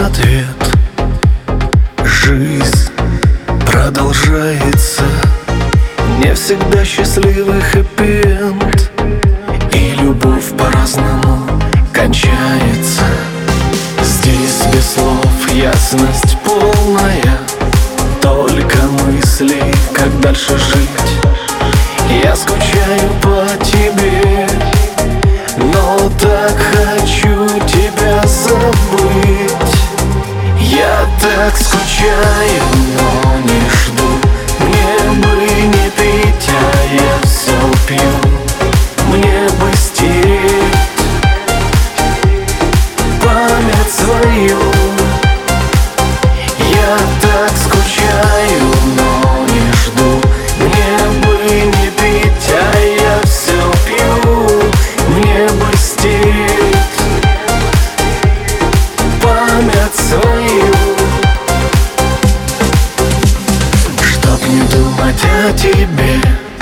ответ. Жизнь продолжается, не всегда счастливый хэппи-энд, и любовь по-разному кончается. Здесь без слов ясность полная, только мысли, как дальше жить. Я скучаю по тебе, но так хочу тебя забыть. Я так скучаю, но не жду. Мне бы не пить, а я все пью. Мне бы стереть память свою. Я так скучаю, но не жду. Мне бы не пить, а я все пью. Мне бы стереть память свою. Чтоб не думать о тебе,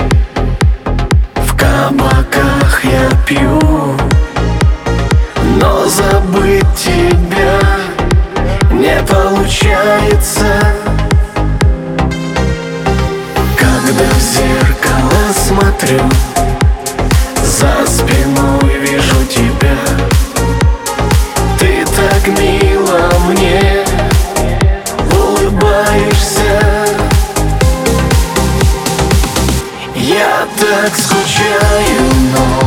в кабаках я пью, но забыть тебя не получается. Когда в зеркало смотрю, за спиной вижу тебя. Ты так мило мне улыбаешься. Я так скучаю, но